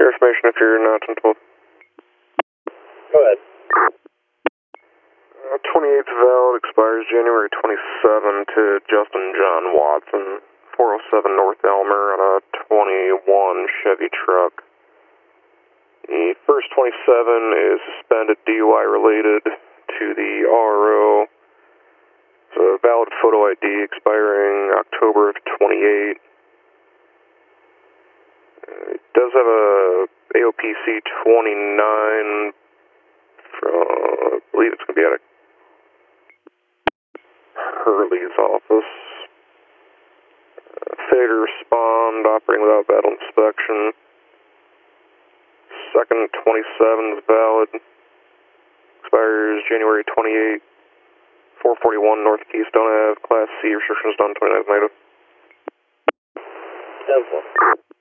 Your information if you're not in 12. Go ahead. 28th valid, expires January 27 to Justin John Watson, 407 North Elmer on a 21 Chevy truck. The first 27 is suspended DUI related to the RO. It's a valid photo ID expiring October of 28. It does have a AOPC 29 from, I believe it's going to be out of Hurley's office. Failure to respond, operating without valid inspection. Second 27 is valid. Expires January 28, 441 North Keystone Ave, Class C, restrictions done 29th native. 10-4.